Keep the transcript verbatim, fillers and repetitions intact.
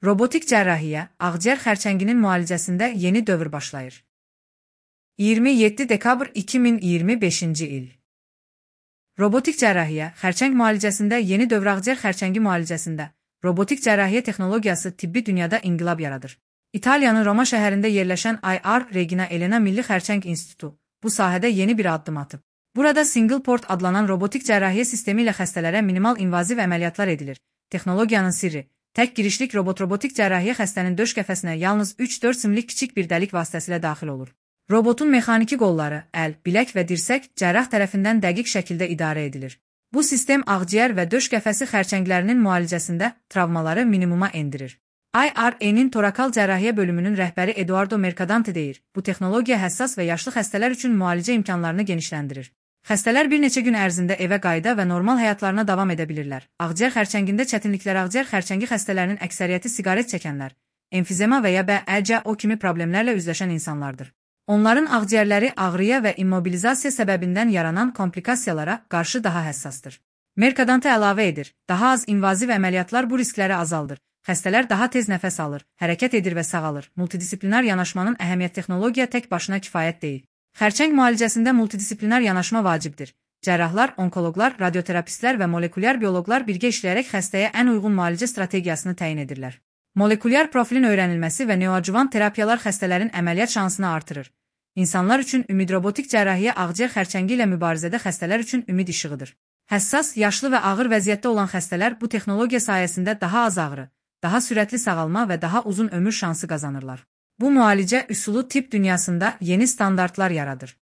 Robotik cərrahiyyə, ağciyər xərçənginin müalicəsində yeni dövr başlayır. iyirmi yeddi dekabr iki min iyirmi beşinci il. Robotik cərrahiyyə, xərçəng müalicəsində yeni dövr ağciyər xərçəngi müalicəsində. Robotik cərrahiyyə texnologiyası tibbi dünyada inqilab yaradır. İtaliyanın Roma şəhərində yerləşən I R Regina Elena Milli Xərçəng İnstitutu bu sahədə yeni bir addım atıb. Burada single port adlanan robotik cərrahiyyə sistemi ilə xəstələrə minimal invaziv əməliyyatlar edilir. Texnologiyanın sirri, tək girişlik robot-robotik cərrahiyyə xəstənin döş qəfəsinə yalnız üç dörd simlik kiçik bir dəlik vasitəsilə daxil olur. Robotun mexaniki qolları, əl, bilək və dirsək cərrah tərəfindən dəqiq şəkildə idarə edilir. Bu sistem ağciyər və döş qəfəsi xərçənglərinin müalicəsində travmaları minimuma endirir. I R A-nin torakal cərrahiyyə bölümünün rəhbəri Eduardo Mercadante deyir, bu texnologiya həssas və yaşlı xəstələr üçün müalicə imkanlarını genişləndirir. Xəstələr bir neçə gün ərzində evə qayıda və normal həyatlarına davam edə bilirlər. Ağciyər xərçəngində çətinliklər ağciyər xərçəngi xəstələrinin əksəriyyəti siqaret çəkənlər, emfizema və ya B E C O kimi problemlərlə üzləşən insanlardır. Onların ağciyərləri ağrıya və immobilizasiya səbəbindən yaranan komplikasiyalara qarşı daha həssasdır. Mercadante əlavə edir, daha az invaziv əməliyyatlar bu riskləri azaldır. Xəstələr daha tez nəfəs alır, hərəkət edir və sağalır. Multidisiplinar yanaşmanın əhəmiyyət texnologiya tək başına kifayət deyil. Xərçəng müalicəsində multidisiplinar yanaşma vacibdir. Cərrahlar, onkoloqlar, radioterapistlər və molekulyar bioloqlar birgə işləyərək xəstəyə ən uyğun müalicə strategiyasını təyin edirlər. Molekulyar profilin öyrənilməsi və neoadjuvan terapiyalar xəstələrin əməliyyat şansını artırır. İnsanlar üçün ümid robotik cərrahiyyə ağciyər xərçəngi ilə mübarizədə xəstələr üçün ümid işığıdır. Həssas, yaşlı və ağır vəziyyətdə olan xəstələr bu texnologiya sayəsində daha az ağrı, daha sürətli sağalma və daha uzun ömür şansı qazanırlar. Bu müalicə üsulu tibb dünyasında yeni standartlar yaradır.